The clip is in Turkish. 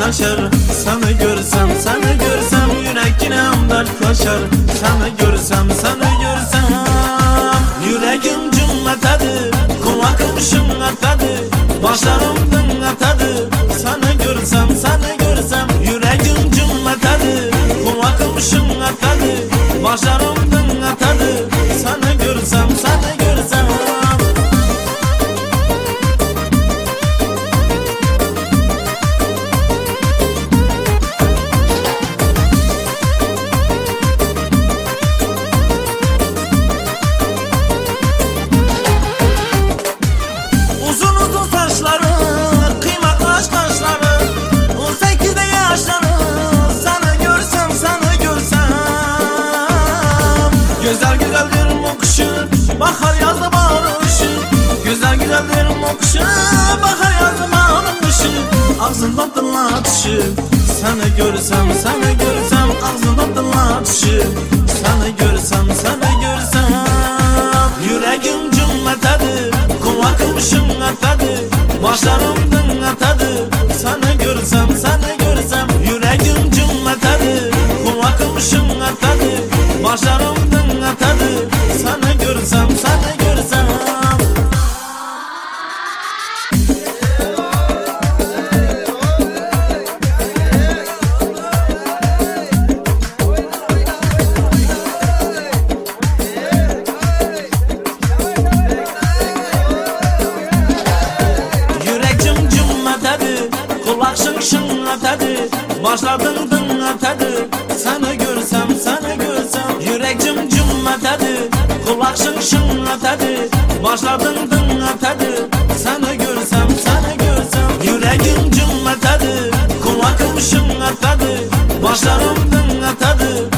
taşar. Seni görsem, seni görsem yüreğim dertlaşar. Seni görsem, seni görsem yüreğim cümletadır. Kulağım şınlatadır, başlarımdan atadır. Seni görsem, seni görsem yüreğim cümletadır. Kulağım şınlatadır, başlarımdan atadır. Seni görsem, seni görsem güzel güzeldir mokşu, bahar yazda bağırışı. Güzel güzeldir mokşu, bahar yazda bağırışı. Ağzından dırlatışı, seni görsem, seni görsem ağzından dırlatışı. Seni görsem, seni görsem yüreğim cümletadır. Kulağım şınlatadır, başlarımdan atadır. Seni görsem, seni görsem yüreğim cümletadır. Kulağım şınlatadır, başlarımdan atadır. Seni görsem, seni görsem yüreğim cümletadır, kulağım şınlatadır, başlarımdan atadır. Seni görsem, seni görsem yüreğim cümletadır. Kulağım şınlatadır, başlarımdan atadır. Seni görsem, seni görsem yüreğim cümletadır. Kulağım şınlatadır, başlarımdan atadır.